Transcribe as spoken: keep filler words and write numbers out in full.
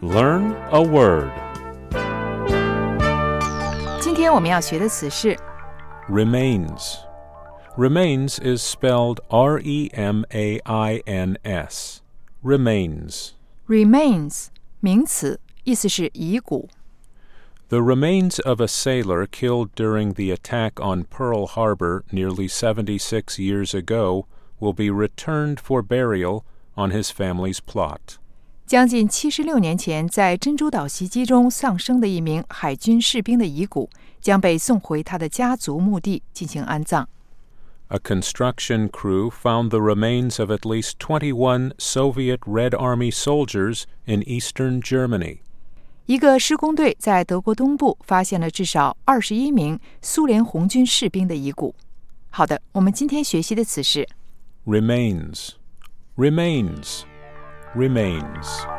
Learn a word. 今天我们要学的词是 Remains. Remains is spelled R E M A I N S. Remains. remains 名词，意思是遗骨。 The remains of a sailor killed during the attack on Pearl Harbor nearly seventy-six years ago will be returned for burial on his family's plot. 将近七十六年前在珍珠岛袭击中丧生的一名海军士兵的遗骨将被送回他的家族墓地进行安葬。 A construction crew found the remains of at least twenty-one Soviet Red Army soldiers in eastern Germany. 一个施工队在德国东部发现了至少二十一名苏联红军士兵的遗骨。好的，我们今天学习的词是 Remains. Remains. Remains.